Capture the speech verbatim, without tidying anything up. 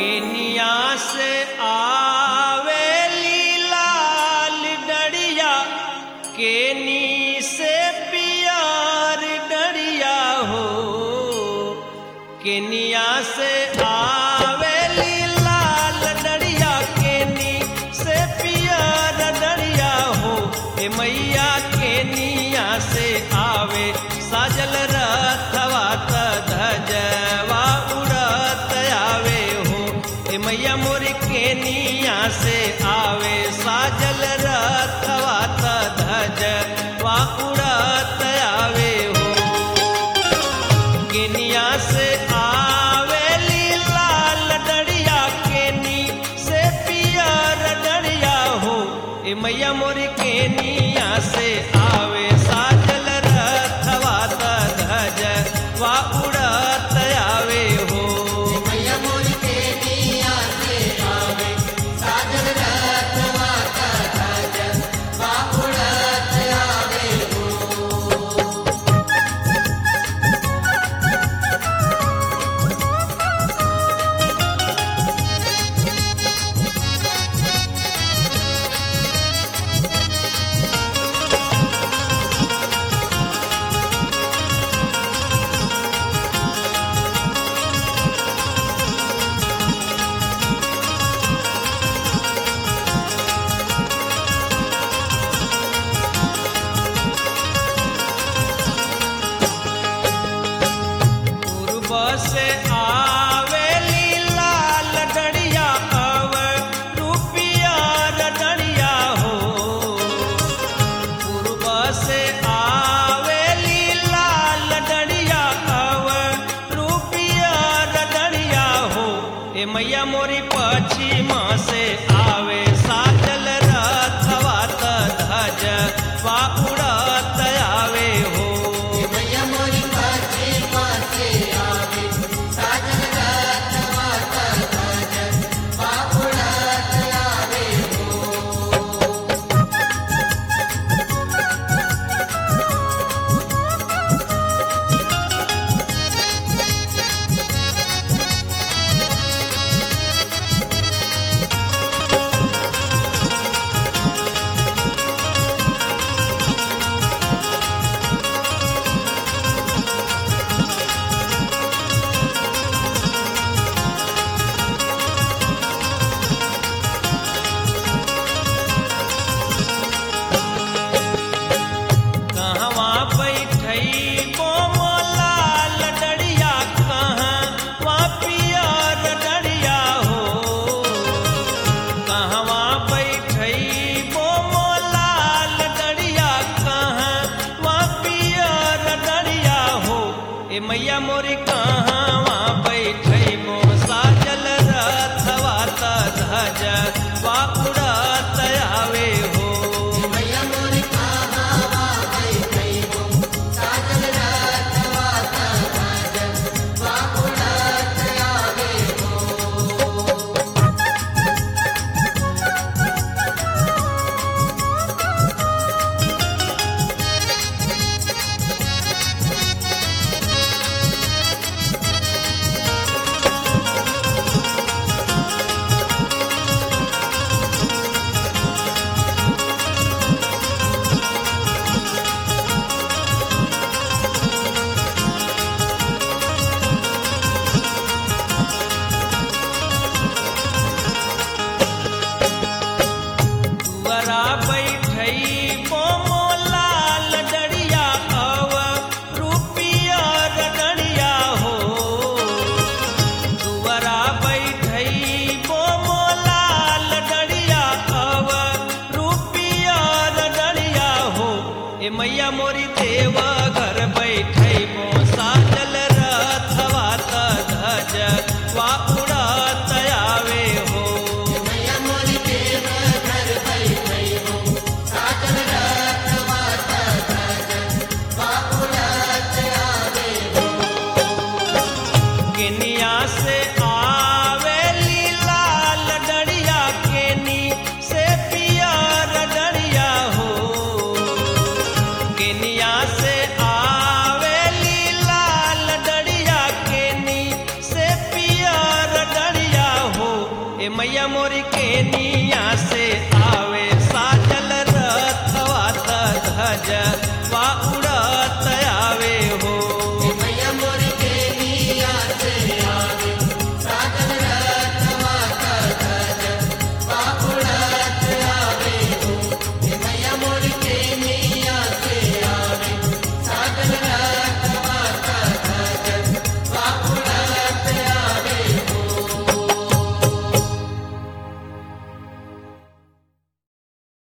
Kenya से आवेली लाल डरिया, केनी से पियर डरिया हो। केनिया से आवेली लाल डरिया, केनी से पियर डरिया हो। ए मैया केनिया से आवे साजल रथवा त धजवा उड़त आवे हो। ए मैया मोर केनिया से आवे साजल रथवा त धजवा उड़त आवे हो। केनिया से आवेली लाल डरिया, केनी से पियर डरिया हो। ए मैया मोर केनिया से आवे साजल रथवा त धजवा उड़त आवे हो। मैया मोर केनिया से आवे साजल रथवा त धजवा उड़त आवे हो। पूर्व से आवेली लाल डरिया, अव रुपिया डरिया हो। पूर्व से आवेली लाल डरिया, अव रुपिया डरिया हो। ए मैया मोरी पश्चिम से आवे साजल रथवा त धजवा उड़त आवे हो। मैया मोर पश्चिमा से आवे साजल रथवा त धजवा उड़त आवे हो। कहवा बैठई बोमो लाल डरिया, कहवा पियर डरिया हो। कहवा बैठई बोमो लाल डरिया, कहवा पियर डरिया हो। ए मैया मोरी कहवा बैठई मो साजल रथवा त धजवा उड़त आवे हो। मैया मोर कहवा बैठई हो साजल रथवा त धजवा उड़त आवे हो। मैया मोरी केनी